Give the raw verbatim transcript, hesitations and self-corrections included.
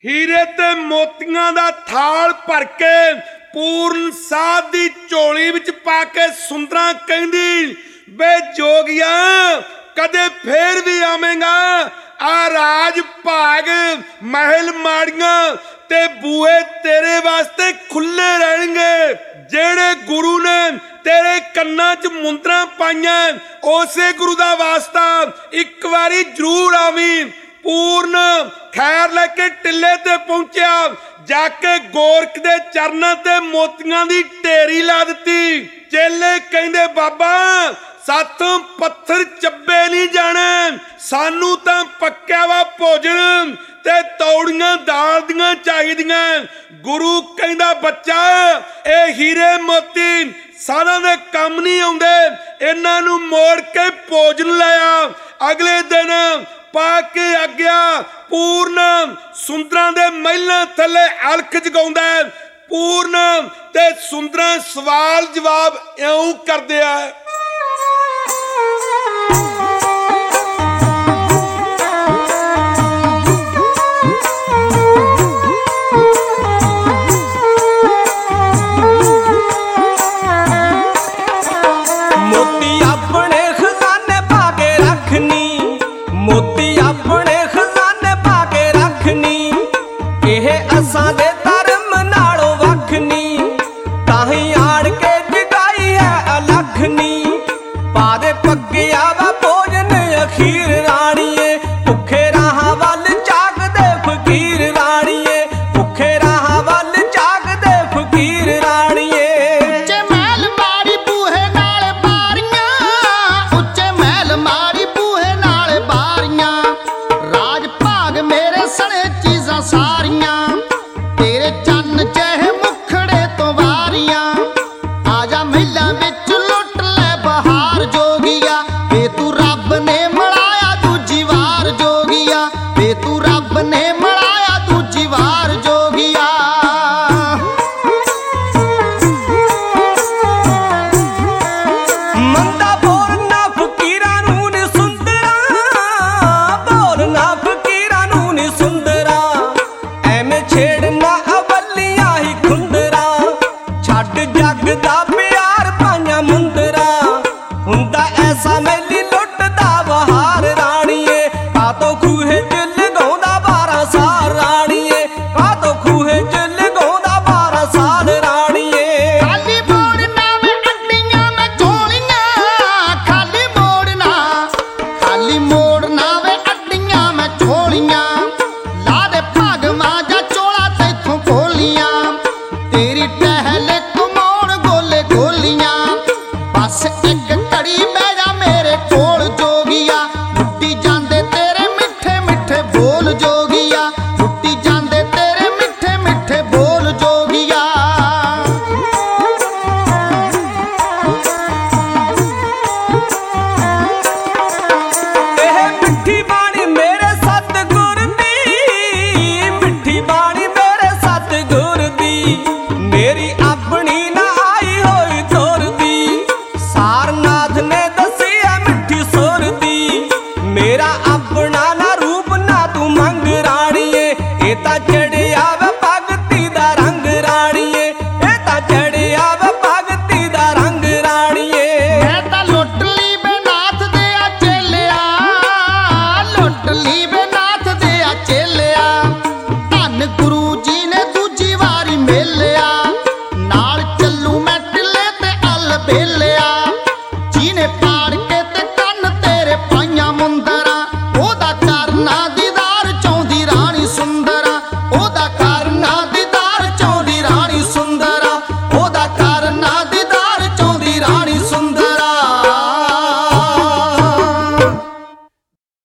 हीरे ते मोतियां दा थाल भर के पूर्ण साध दी झोली विच पा के सुंदरा कहंदी बे जोगिया कदे फेर भी आवेंगा। आ राज भाग महल माड़ियां ते बूहे तेरे वास्ते खुले रहणगे। जेड़े गुरु ने तेरे कन्ना च मुंदरा पाइयां उसे गुरु दा वास्ता एक बारी जरूर आवी। पूर्ण खैर लेके टिले ते पहुंचा, जाके गोरख दे चरनां ते मोतियां दी ढेरी ला दित्ती। चेले कहंदे बाबा साथों पत्थर चब्बे नहीं जाने, सानू तां पक्का वा भोजन ते तौड़ियां दाल दियां चाहीदियां। गुरु कहंदा बच्चा ए हीरे मोती सारा दे कम नहीं आउंदे, इन्हां नूं मोड़ के भोजन लाया। अगले दिन पा के आग्या पूर्ण सुंदरां दे महलां थले अलख जगाउंदा। पूर्ण ते सुंदरां सवाल जवाब इउं करदे आ। मोती अपने खजाने पाके रखनी, मोती अपने खजाने पाके रखनी, एह असां दे धर्म नालों वखनी, ताहीं आड़ के जगाई है अलखनी। पा दे पक्किया वा भोजन अखीर राणीए, भुखे राह वल झाकदे फकीर राणीए, भुखे राह वल झाकदे फकीर राणीए। मेलिया नाल चलू मैं टिले ते अल बेलिया।